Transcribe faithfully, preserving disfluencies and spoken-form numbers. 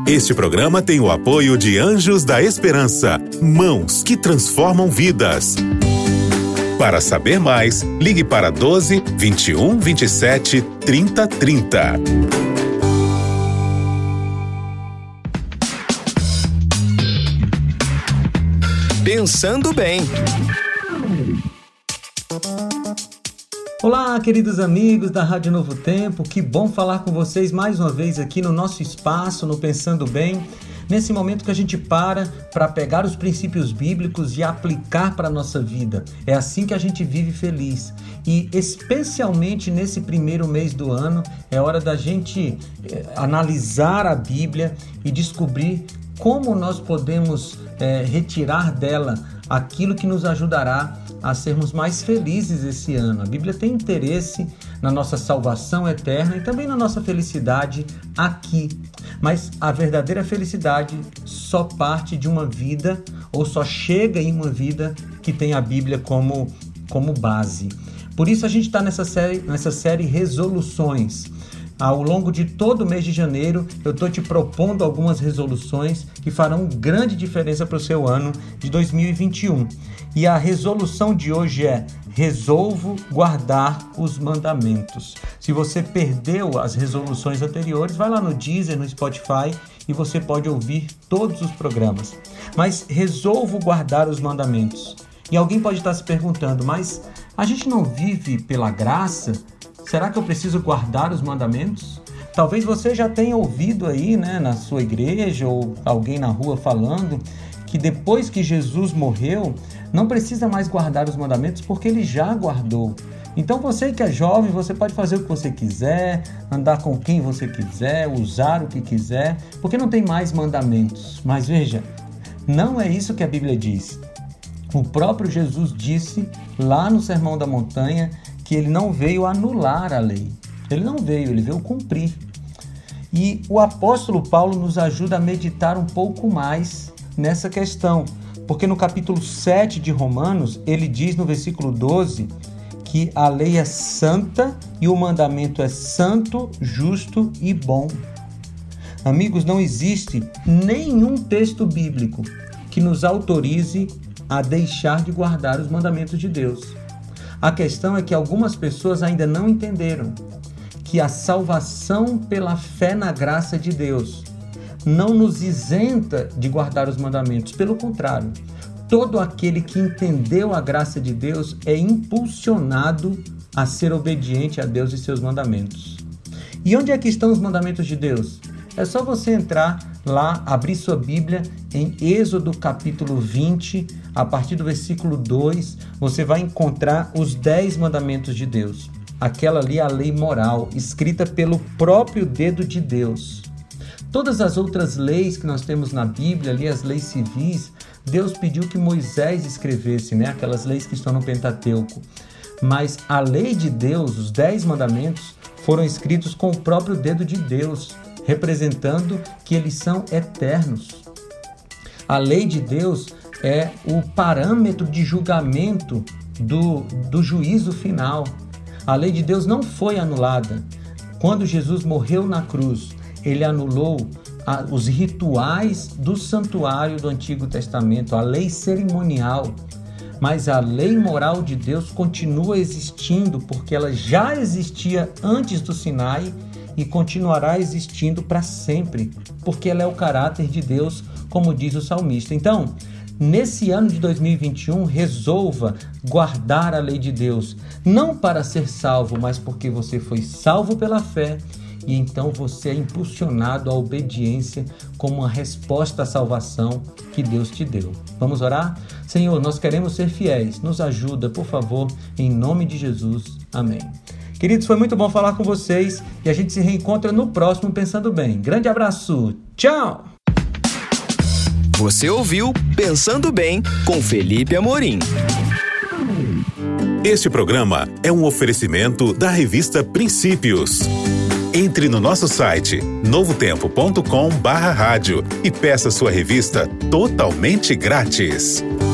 Este programa tem o apoio de Anjos da Esperança, mãos que transformam vidas. Para saber mais, ligue para doze, vinte e um, vinte e sete, trinta, trinta. Pensando bem. Olá, queridos amigos da Rádio Novo Tempo, que bom falar com vocês mais uma vez aqui no nosso espaço, no Pensando Bem, nesse momento que a gente para para pegar os princípios bíblicos e aplicar para a nossa vida. É assim que a gente vive feliz. E especialmente nesse primeiro mês do ano, é hora da gente eh, analisar a Bíblia e descobrir como nós podemos eh, retirar dela aquilo que nos ajudará a sermos mais felizes esse ano. A Bíblia tem interesse na nossa salvação eterna e também na nossa felicidade aqui. Mas a verdadeira felicidade só parte de uma vida, ou só chega em uma vida que tem a Bíblia como, como base. Por isso a gente está nessa série, nessa série Resoluções. Ao longo de todo o mês de janeiro, eu estou te propondo algumas resoluções que farão grande diferença para o seu ano de dois mil e vinte e um. E a resolução de hoje é: resolvo guardar os mandamentos. Se você perdeu as resoluções anteriores, vai lá no Deezer, no Spotify, e você pode ouvir todos os programas. Mas resolvo guardar os mandamentos. E alguém pode estar se perguntando, mas a gente não vive pela graça? Será que eu preciso guardar os mandamentos? Talvez você já tenha ouvido aí, né, na sua igreja ou alguém na rua falando que depois que Jesus morreu, não precisa mais guardar os mandamentos porque ele já guardou. Então você que é jovem, você pode fazer o que você quiser, andar com quem você quiser, usar o que quiser, porque não tem mais mandamentos. Mas veja, não é isso que a Bíblia diz. O próprio Jesus disse lá no Sermão da Montanha que ele não veio anular a lei. Ele não veio, ele veio cumprir. E o apóstolo Paulo nos ajuda a meditar um pouco mais nessa questão, porque no capítulo sete de Romanos, ele diz no versículo doze que a lei é santa e o mandamento é santo, justo e bom. Amigos, não existe nenhum texto bíblico que nos autorize a deixar de guardar os mandamentos de Deus. A questão é que algumas pessoas ainda não entenderam que a salvação pela fé na graça de Deus não nos isenta de guardar os mandamentos. Pelo contrário, todo aquele que entendeu a graça de Deus é impulsionado a ser obediente a Deus e seus mandamentos. E onde é que estão os mandamentos de Deus? É só você entrar lá, abrir sua Bíblia em Êxodo capítulo vinte, a partir do versículo dois, você vai encontrar os dez mandamentos de Deus. Aquela ali é a lei moral, escrita pelo próprio dedo de Deus. Todas as outras leis que nós temos na Bíblia, ali as leis civis, Deus pediu que Moisés escrevesse, né? Aquelas leis que estão no Pentateuco. Mas a lei de Deus, os dez mandamentos, foram escritos com o próprio dedo de Deus, representando que eles são eternos. A lei de Deus é o parâmetro de julgamento do, do juízo final. A lei de Deus não foi anulada. Quando Jesus morreu na cruz, ele anulou a, os rituais do santuário do Antigo Testamento, a lei cerimonial. Mas a lei moral de Deus continua existindo, porque ela já existia antes do Sinai e continuará existindo para sempre, porque ela é o caráter de Deus, como diz o salmista. Então, nesse ano de dois mil e vinte e um, resolva guardar a lei de Deus, não para ser salvo, mas porque você foi salvo pela fé e então você é impulsionado à obediência como uma resposta à salvação que Deus te deu. Vamos orar? Senhor, nós queremos ser fiéis, nos ajuda, por favor, em nome de Jesus. Amém. Queridos, foi muito bom falar com vocês e a gente se reencontra no próximo Pensando Bem. Grande abraço, tchau! Você ouviu Pensando Bem com Felipe Amorim. Este programa é um oferecimento da revista Princípios. Entre no nosso site novo tempo ponto com barra rádio e peça sua revista totalmente grátis.